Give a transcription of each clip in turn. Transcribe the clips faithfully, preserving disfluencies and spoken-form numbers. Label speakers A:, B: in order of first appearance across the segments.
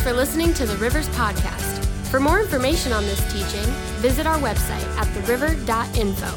A: for listening to the Rivers Podcast. For more information on this teaching, visit our website at the river dot info.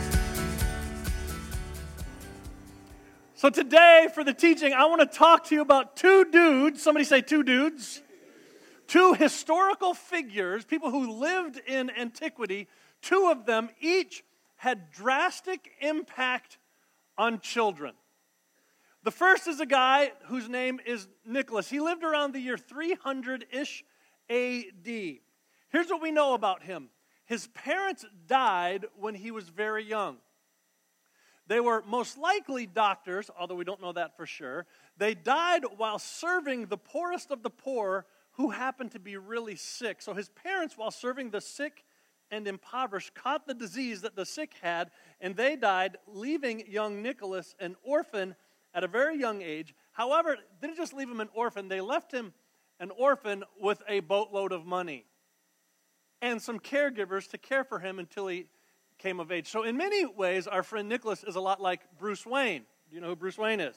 B: So today, for the teaching, I want to talk to you about two dudes. Somebody say two dudes. Two historical figures, people who lived in antiquity. Two of them each had drastic impact on children. The first is a guy whose name is Nicholas. He lived around the year three hundred-ish A D. Here's what we know about him. His parents died when he was very young. They were most likely doctors, although we don't know that for sure. They died while serving the poorest of the poor who happened to be really sick. So his parents, while serving the sick and impoverished, caught the disease that the sick had, and they died, leaving young Nicholas an orphan at a very young age. However, they didn't just leave him an orphan. They left him an orphan with a boatload of money and some caregivers to care for him until he came of age. So in many ways, our friend Nicholas is a lot like Bruce Wayne. Do you know who Bruce Wayne is?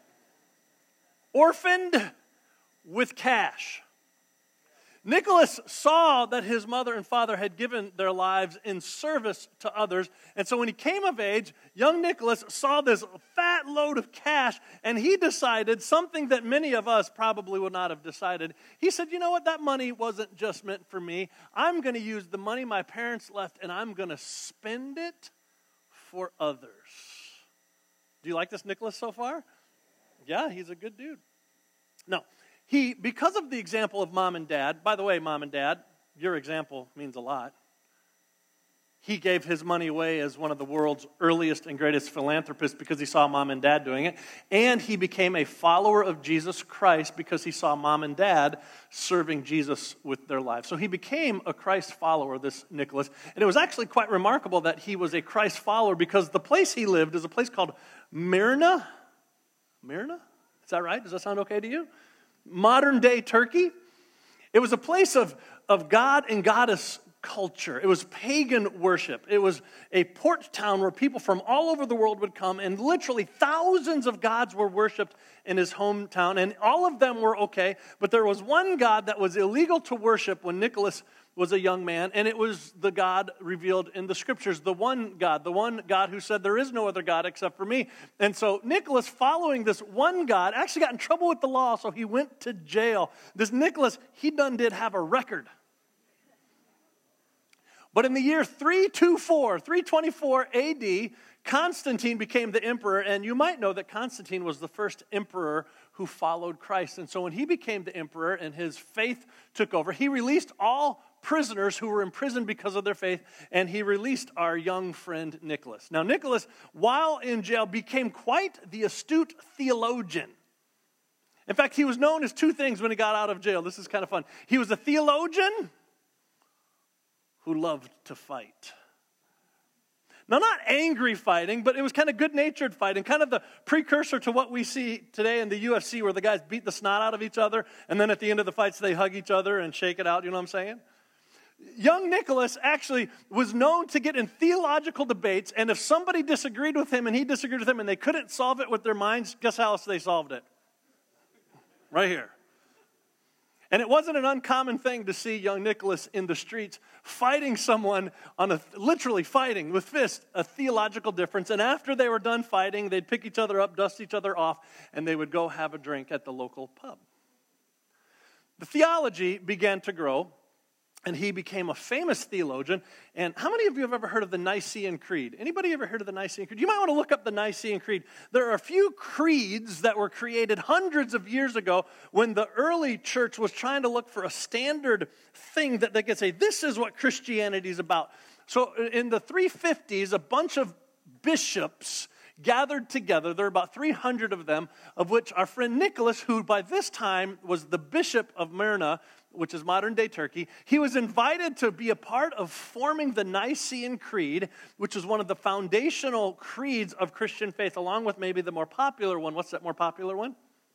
B: Orphaned with cash. Nicholas saw that his mother and father had given their lives in service to others. And so when he came of age, young Nicholas saw this fat load of cash, and he decided something that many of us probably would not have decided. He said, you know what, that money wasn't just meant for me. I'm going to use the money my parents left, and I'm going to spend it for others. Do you like this Nicholas so far? Yeah, he's a good dude. No. He, because of the example of mom and dad, by the way, mom and dad, your example means a lot. He gave his money away as one of the world's earliest and greatest philanthropists because he saw mom and dad doing it. And he became a follower of Jesus Christ because he saw mom and dad serving Jesus with their lives. So he became a Christ follower, this Nicholas. And it was actually quite remarkable that he was a Christ follower because the place he lived is a place called Myrna. Myrna? Is that right? Does that sound okay to you? Modern-day Turkey. It was a place of, of god and goddess culture. It was pagan worship. It was a port town where people from all over the world would come, and literally thousands of gods were worshipped in his hometown, and all of them were okay, but there was one god that was illegal to worship when Nicholas was a young man, and it was the God revealed in the scriptures, the one God, the one God who said there is no other God except for me. And so Nicholas, following this one God, actually got in trouble with the law, so he went to jail. This Nicholas, he done did have a record. But in the year three twenty-four, three twenty-four A D, Constantine became the emperor, and you might know that Constantine was the first emperor who followed Christ. And so when he became the emperor and his faith took over, he released all prisoners who were imprisoned because of their faith, and he released our young friend Nicholas. Now, Nicholas, while in jail, became quite the astute theologian. In fact, he was known as two things when he got out of jail. This is kind of fun. He was a theologian who loved to fight. Now, not angry fighting, but it was kind of good-natured fighting, kind of the precursor to what we see today in the U F C where the guys beat the snot out of each other, and then at the end of the fights, they hug each other and shake it out. You know what I'm saying? Young Nicholas actually was known to get in theological debates, and if somebody disagreed with him and he disagreed with him and they couldn't solve it with their minds, guess how else they solved it? Right here. And it wasn't an uncommon thing to see young Nicholas in the streets fighting someone on a, literally fighting with fists, a theological difference. And after they were done fighting, they'd pick each other up, dust each other off, and they would go have a drink at the local pub. The theology began to grow, and he became a famous theologian. And how many of you have ever heard of the Nicene Creed? Anybody ever heard of the Nicene Creed? You might want to look up the Nicene Creed. There are a few creeds that were created hundreds of years ago when the early church was trying to look for a standard thing that they could say, this is what Christianity is about. So in the three fifties, a bunch of bishops gathered together. There are about three hundred of them, of which our friend Nicholas, who by this time was the bishop of Myrna, which is modern-day Turkey, he was invited to be a part of forming the Nicene Creed, which is one of the foundational creeds of Christian faith, along with maybe the more popular one. What's that more popular one?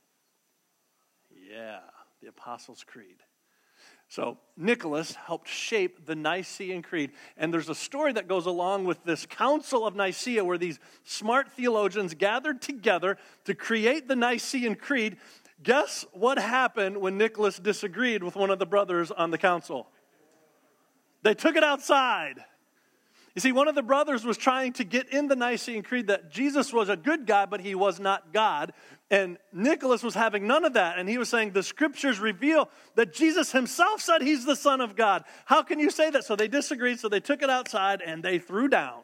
B: Yeah, the Apostles' Creed. So Nicholas helped shape the Nicene Creed. And there's a story that goes along with this Council of Nicaea where these smart theologians gathered together to create the Nicene Creed. Guess what happened when Nicholas disagreed with one of the brothers on the council? They took it outside. You see, one of the brothers was trying to get in the Nicene Creed that Jesus was a good guy, but he was not God. And Nicholas was having none of that. And he was saying, the scriptures reveal that Jesus himself said he's the Son of God. How can you say that? So they disagreed, so they took it outside and they threw down.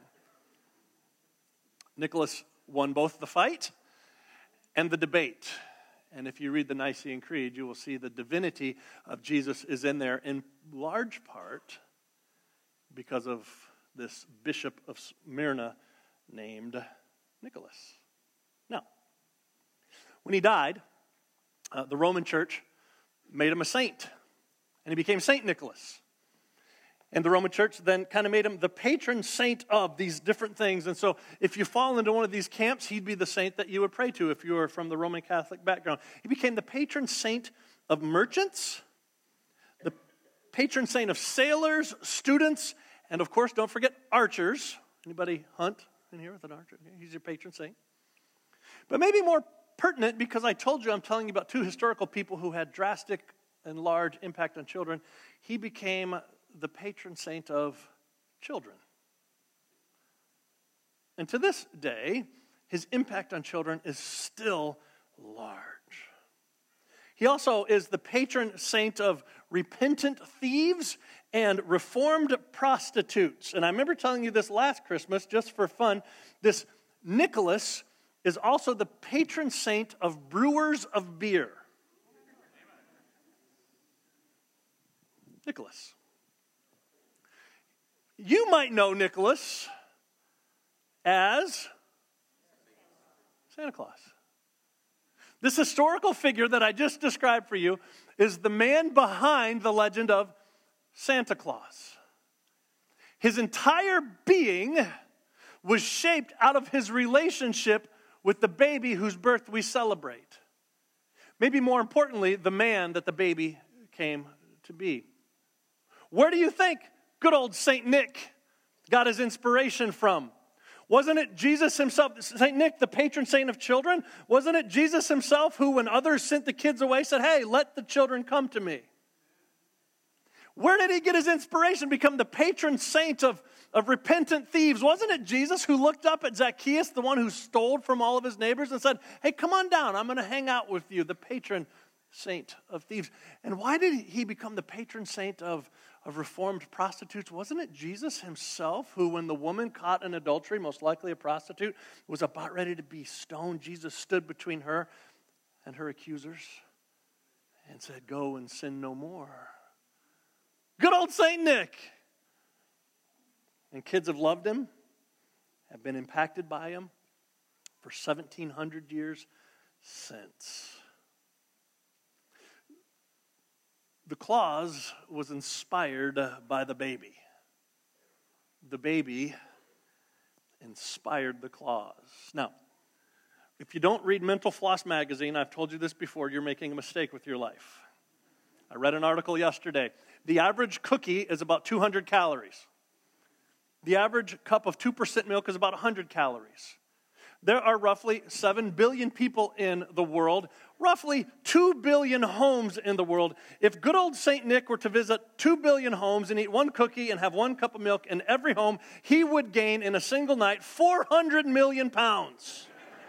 B: Nicholas won both the fight and the debate. And if you read the Nicene Creed, you will see the divinity of Jesus is in there in large part because of this bishop of Smyrna named Nicholas. Now, when he died, uh, the Roman Church made him a saint, and he became Saint Nicholas. And the Roman Church then kind of made him the patron saint of these different things. And so if you fall into one of these camps, he'd be the saint that you would pray to if you were from the Roman Catholic background. He became the patron saint of merchants, the patron saint of sailors, students, and of course, don't forget archers. Anybody hunt in here with an archer? He's your patron saint. But maybe more pertinent, because I told you I'm telling you about two historical people who had drastic and large impact on children. He became the patron saint of children. And to this day, his impact on children is still large. He also is the patron saint of repentant thieves and reformed prostitutes. And I remember telling you this last Christmas, just for fun. This Nicholas is also the patron saint of brewers of beer. Nicholas. You might know Nicholas as Santa Claus. This historical figure that I just described for you is the man behind the legend of Santa Claus. His entire being was shaped out of his relationship with the baby whose birth we celebrate. Maybe more importantly, the man that the baby came to be. Where do you think good old Saint Nick got his inspiration from? Wasn't it Jesus himself, Saint Nick, the patron saint of children? Wasn't it Jesus himself who, when others sent the kids away, said, hey, let the children come to me? Where did he get his inspiration? Become the patron saint of, of repentant thieves. Wasn't it Jesus who looked up at Zacchaeus, the one who stole from all of his neighbors, and said, hey, come on down, I'm going to hang out with you, the patron saint of thieves. And why did he become the patron saint of, of reformed prostitutes? Wasn't it Jesus himself who, when the woman caught in adultery, most likely a prostitute, was about ready to be stoned, Jesus stood between her and her accusers and said, go and sin no more. Good old Saint Nick. And kids have loved him, have been impacted by him for seventeen hundred years since. The Claus was inspired by the baby. The baby inspired the Claus. Now, if you don't read Mental Floss magazine, I've told you this before, you're making a mistake with your life. I read an article yesterday. The average cookie is about two hundred calories. The average cup of two percent milk is about one hundred calories. There are roughly seven billion people in the world, roughly two billion homes in the world. If good old Saint Nick were to visit two billion homes and eat one cookie and have one cup of milk in every home, he would gain in a single night four hundred million pounds.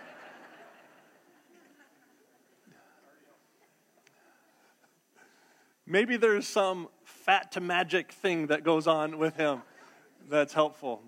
B: Maybe there's some fat to magic thing that goes on with him that's helpful.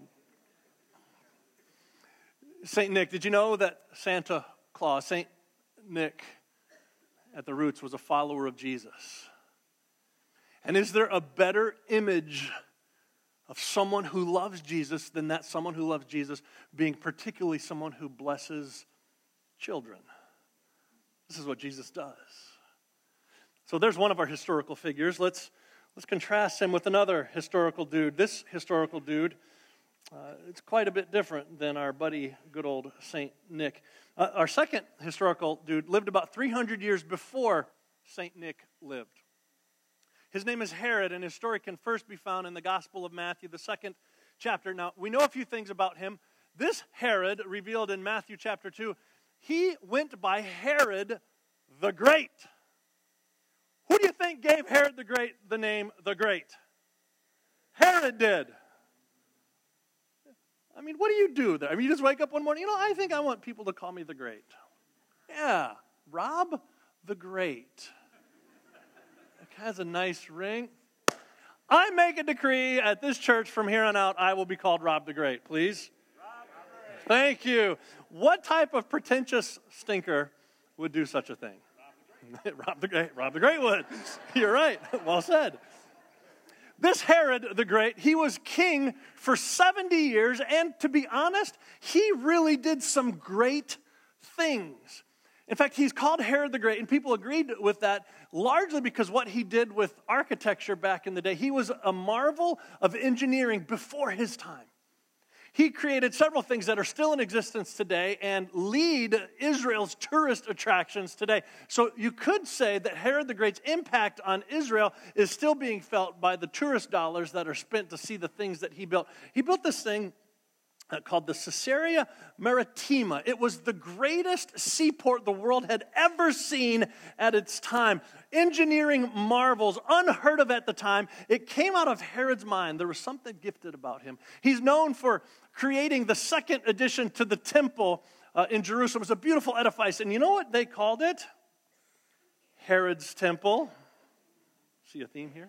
B: Saint Nick, did you know that Santa Claus, Saint Nick, at the roots was a follower of Jesus? And is there a better image of someone who loves Jesus than that someone who loves Jesus being particularly someone who blesses children? This is what Jesus does. So there's one of our historical figures. Let's, let's contrast him with another historical dude. This historical dude, Uh, it's quite a bit different than our buddy, good old Saint Nick. Uh, our second historical dude lived about three hundred years before Saint Nick lived. His name is Herod, and his story can first be found in the Gospel of Matthew, the second chapter. Now, we know a few things about him. This Herod, revealed in Matthew chapter two, he went by Herod the Great. Who do you think gave Herod the Great the name the Great? Herod did. I mean, what do you do there? I mean, you just wake up one morning, you know, I think I want people to call me the Great. Yeah, Rob the Great. It has a nice ring. I make a decree at this church from here on out, I will be called Rob the Great, please. Rob the Great. Thank you. What type of pretentious stinker would do such a thing? Rob the Great. Rob the Great would. You're right. Well said. This Herod the Great, he was king for seventy years, and to be honest, he really did some great things. In fact, he's called Herod the Great, and people agreed with that largely because what he did with architecture back in the day. He was a marvel of engineering before his time. He created several things that are still in existence today and lead Israel's tourist attractions today. So you could say that Herod the Great's impact on Israel is still being felt by the tourist dollars that are spent to see the things that he built. He built this thing uh, called the Caesarea Maritima. It was the greatest seaport the world had ever seen at its time. Engineering marvels, unheard of at the time. It came out of Herod's mind. There was something gifted about him. He's known for creating the second addition to the temple uh, in Jerusalem. It was a beautiful edifice. And you know what they called it? Herod's Temple. See a theme here?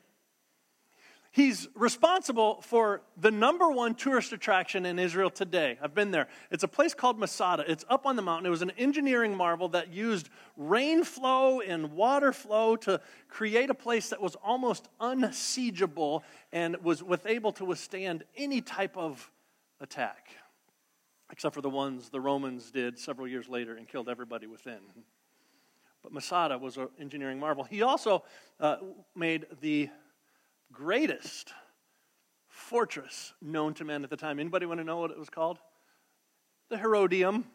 B: He's responsible for the number one tourist attraction in Israel today. I've been there. It's a place called Masada. It's up on the mountain. It was an engineering marvel that used rain flow and water flow to create a place that was almost unsiegeable and was with able to withstand any type of attack, except for the ones the Romans did several years later and killed everybody within. But Masada was an engineering marvel. He also uh, made the greatest fortress known to men at the time. Anybody want to know what it was called? The Herodium.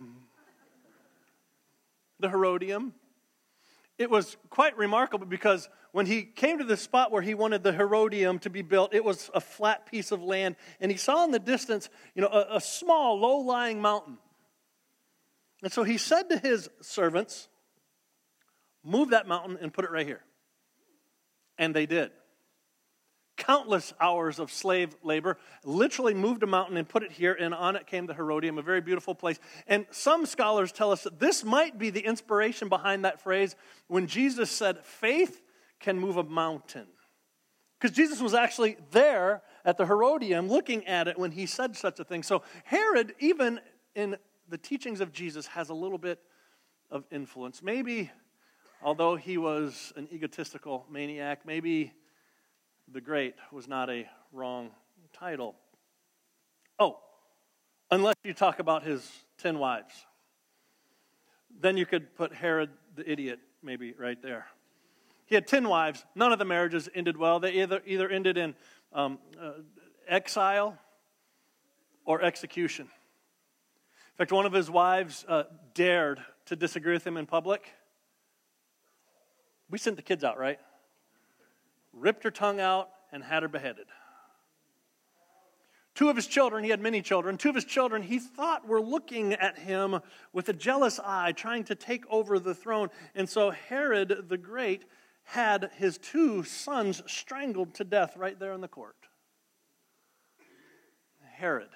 B: The Herodium. It was quite remarkable because when he came to the spot where he wanted the Herodium to be built, it was a flat piece of land, and he saw in the distance, you know, a, a small, low-lying mountain. And so he said to his servants, move that mountain and put it right here. And they did. Countless hours of slave labor, literally moved a mountain and put it here, and on it came the Herodium, a very beautiful place. And some scholars tell us that this might be the inspiration behind that phrase when Jesus said, faith can move a mountain. Because Jesus was actually there at the Herodium looking at it when he said such a thing. So Herod, even in the teachings of Jesus, has a little bit of influence. Maybe, although he was an egotistical maniac, maybe the Great was not a wrong title. Oh, unless you talk about his ten wives. Then you could put Herod the idiot maybe right there. He had ten wives. None of the marriages ended well. They either, either ended in um, uh, exile or execution. In fact, one of his wives uh, dared to disagree with him in public. We sent the kids out, right? Ripped her tongue out and had her beheaded. Two of his children, he had many children, two of his children he thought were looking at him with a jealous eye, trying to take over the throne. And so Herod the Great had his two sons strangled to death right there in the court. Herod.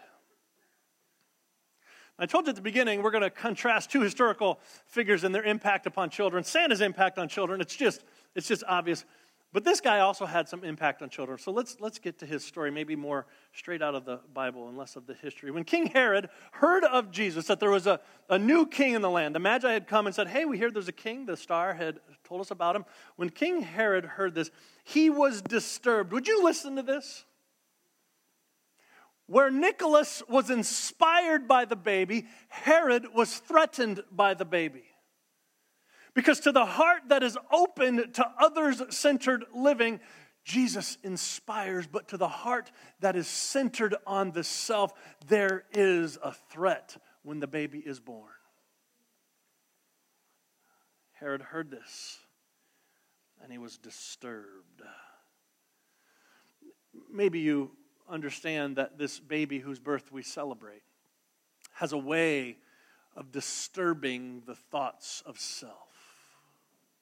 B: I told you at the beginning, we're going to contrast two historical figures and their impact upon children. Santa's impact on children, it's just, it's just obvious. But this guy also had some impact on children. So let's let's get to his story, maybe more straight out of the Bible and less of the history. When King Herod heard of Jesus, that there was a, a new king in the land, the Magi had come and said, hey, we hear there's a king. The star had told us about him. When King Herod heard this, he was disturbed. Would you listen to this? Where Nicholas was inspired by the baby, Herod was threatened by the baby. Because to the heart that is open to others-centered living, Jesus inspires. But to the heart that is centered on the self, there is a threat when the baby is born. Herod heard this, and he was disturbed. Maybe you understand that this baby whose birth we celebrate has a way of disturbing the thoughts of self.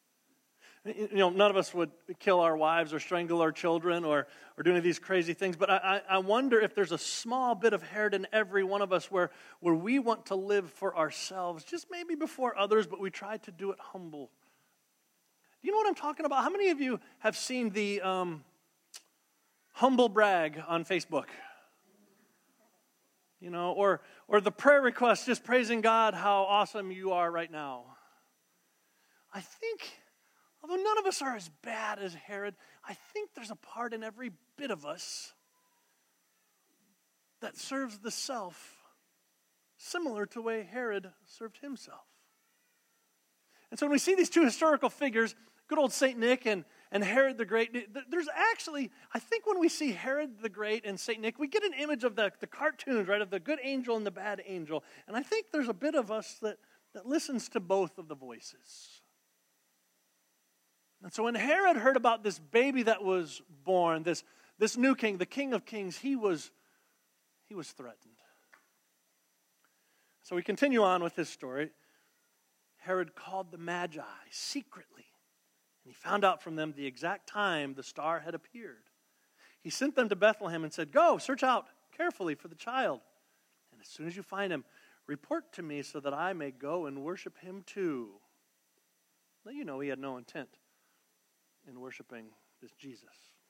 B: You know, none of us would kill our wives or strangle our children or, or do any of these crazy things, but I, I wonder if there's a small bit of Herod in every one of us where, where we want to live for ourselves, just maybe before others, but we try to do it humble. Do you know what I'm talking about? How many of you have seen the um, humble brag on Facebook? You know, or or the prayer request, just praising God how awesome you are right now. I think, although none of us are as bad as Herod, I think there's a part in every bit of us that serves the self similar to the way Herod served himself. And so when we see these two historical figures, good old Saint Nick and, and Herod the Great, there's actually, I think when we see Herod the Great and Saint Nick, we get an image of the, the cartoons, right, of the good angel and the bad angel. And I think there's a bit of us that, that listens to both of the voices. And so when Herod heard about this baby that was born, this, this new king, the King of Kings, he was, he was threatened. So we continue on with his story. Herod called the Magi secretly, and he found out from them the exact time the star had appeared. He sent them to Bethlehem and said, "Go, search out carefully for the child, and as soon as you find him, report to me so that I may go and worship him too." Now you know he had no intent in worshiping this Jesus.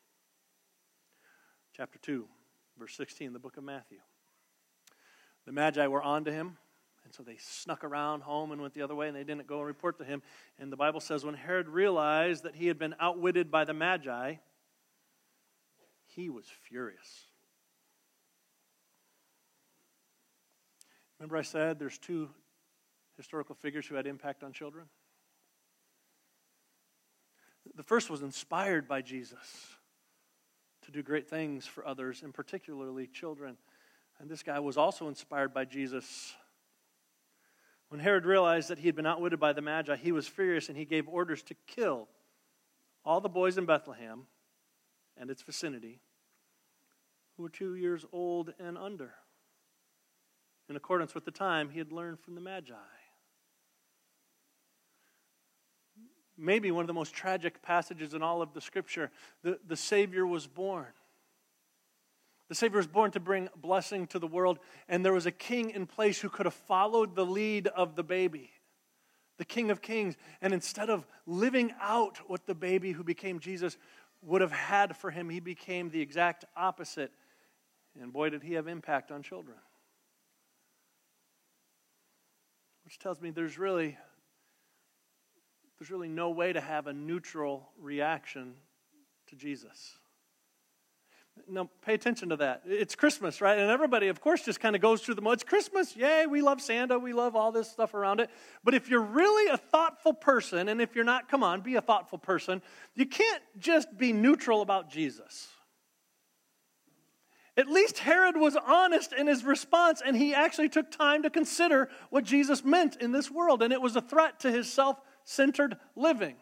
B: Chapter two, verse sixteen, the book of Matthew. The Magi were on to him, and so they snuck around home and went the other way, and they didn't go and report to him. And the Bible says when Herod realized that he had been outwitted by the Magi, he was furious. Remember I said there's two historical figures who had impact on children? The first was inspired by Jesus to do great things for others, and particularly children. And this guy was also inspired by Jesus. When Herod realized that he had been outwitted by the Magi, he was furious, and he gave orders to kill all the boys in Bethlehem and its vicinity who were two years old and under, in accordance with the time he had learned from the Magi. Maybe one of the most tragic passages in all of the Scripture, the, the Savior was born. The Savior was born to bring blessing to the world, and there was a king in place who could have followed the lead of the baby, the King of Kings, and instead of living out what the baby who became Jesus would have had for him, he became the exact opposite, and boy, did he have impact on children. Which tells me there's really, there's really no way to have a neutral reaction to Jesus. Now, pay attention to that. It's Christmas, right? And everybody, of course, just kind of goes through the mode. It's Christmas. Yay, we love Santa. We love all this stuff around it. But if you're really a thoughtful person, and if you're not, come on, be a thoughtful person, you can't just be neutral about Jesus. At least Herod was honest in his response, and he actually took time to consider what Jesus meant in this world, and it was a threat to his self-centered living.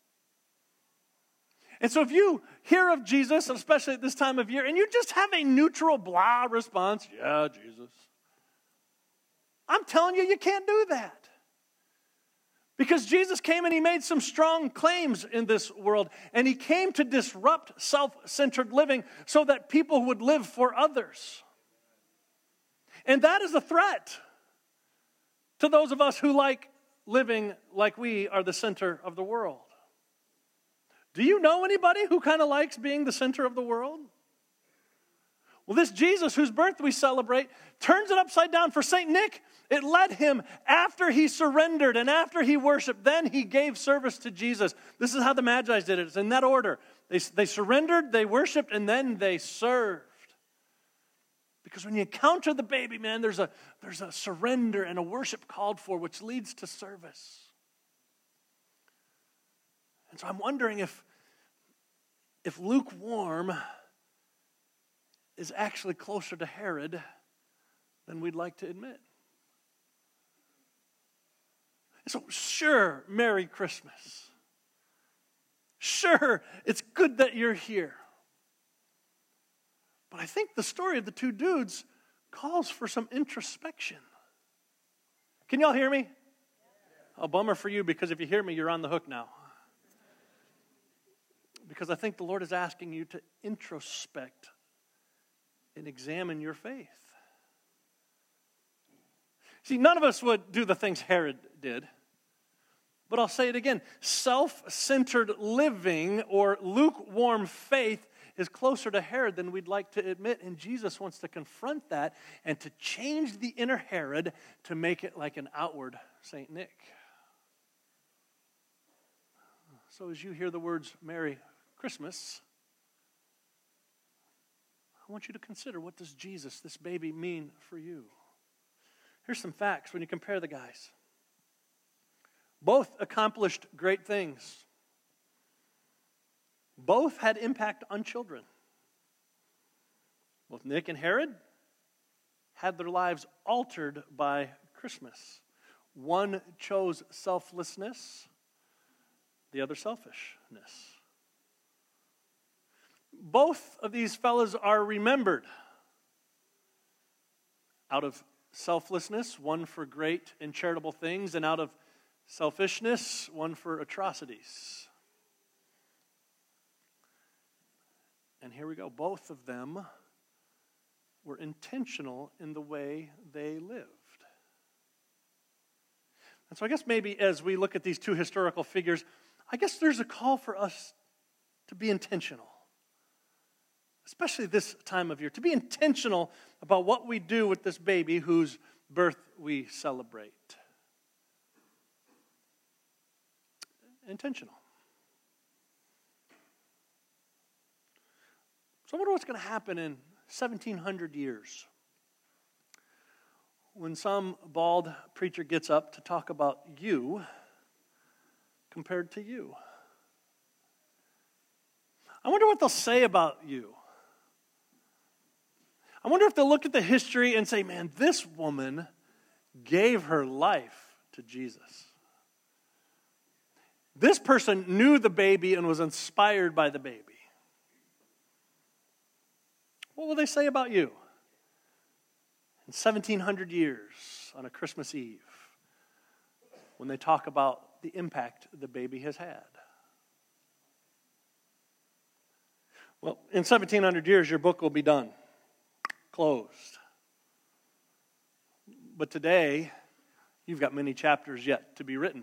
B: And so if you hear of Jesus, especially at this time of year, and you just have a neutral blah response, yeah, Jesus, I'm telling you, you can't do that. Because Jesus came and he made some strong claims in this world, and he came to disrupt self-centered living so that people would live for others. And that is a threat to those of us who like living like we are the center of the world. Do you know anybody who kind of likes being the center of the world? Well, this Jesus whose birth we celebrate turns it upside down for Saint Nick. It led him after he surrendered and after he worshiped. Then he gave service to Jesus. This is how the Magi did it. It's in that order. They, they surrendered, they worshiped, and then they served. Because when you encounter the baby, man, there's a, there's a surrender and a worship called for, which leads to service. And so I'm wondering if, if lukewarm is actually closer to Herod than we'd like to admit. So sure, Merry Christmas. Sure, it's good that you're here. But I think the story of the two dudes calls for some introspection. Can y'all hear me? A bummer for you, because if you hear me, you're on the hook now. because I think the Lord is asking you to introspect and examine your faith. See, none of us would do the things Herod did. But I'll say it again. Self-centered living or lukewarm faith is closer to Herod than we'd like to admit. And Jesus wants to confront that and to change the inner Herod to make it like an outward Saint Nick. So as you hear the words Merry Christmas, I want you to consider, what does Jesus, this baby, mean for you? Here's some facts when you compare the guys. Both accomplished great things. Both had impact on children. Both Nick and Herod had their lives altered by Christmas. One chose selflessness, the other selfishness. Both of these fellas are remembered out of selflessness, one for great and charitable things, and out of selfishness, one for atrocities. And here we go. Both of them were intentional in the way they lived. And so I guess maybe as we look at these two historical figures, I guess there's a call for us to be intentional. Especially this time of year, to be intentional about what we do with this baby whose birth we celebrate. Intentional. So I wonder what's going to happen in seventeen hundred years when some bald preacher gets up to talk about you compared to you. I wonder what they'll say about you. I wonder if they'll look at the history and say, man, this woman gave her life to Jesus. This person knew the baby and was inspired by the baby. What will they say about you in seventeen hundred years on a Christmas Eve when they talk about the impact the baby has had? Well, in seventeen hundred years, your book will be done. Closed. But today, you've got many chapters yet to be written.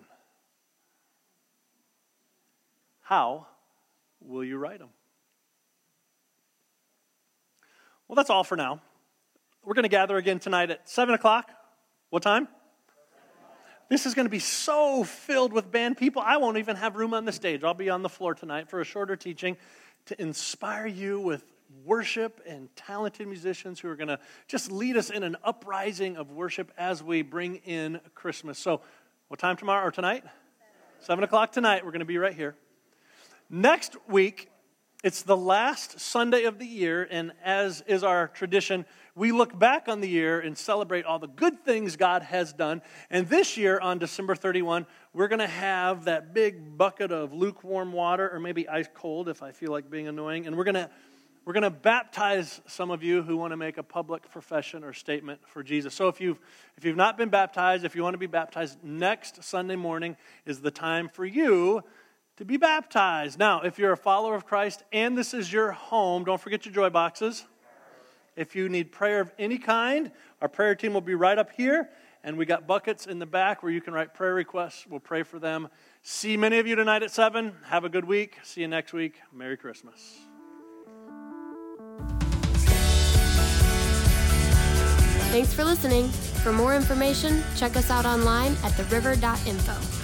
B: How will you write them? Well, that's all for now. We're going to gather again tonight at seven o'clock. What time? This is going to be so filled with band people, I won't even have room on the stage. I'll be on the floor tonight for a shorter teaching to inspire you with worship and talented musicians who are going to just lead us in an uprising of worship as we bring in Christmas. So, what time tomorrow or tonight? Seven o'clock tonight. We're going to be right here. Next week, it's the last Sunday of the year, and as is our tradition, we look back on the year and celebrate all the good things God has done. And this year, on December thirty-first, we're going to have that big bucket of lukewarm water, or maybe ice cold if I feel like being annoying, and we're going to We're going to baptize some of you who want to make a public profession or statement for Jesus. So if you've, if you've not been baptized, if you want to be baptized, next Sunday morning is the time for you to be baptized. Now, if you're a follower of Christ and this is your home, don't forget your joy boxes. If you need prayer of any kind, our prayer team will be right up here. And we got buckets in the back where you can write prayer requests. We'll pray for them. See many of you tonight at seven. Have a good week. See you next week. Merry Christmas.
A: Thanks for listening. For more information, check us out online at the river dot info.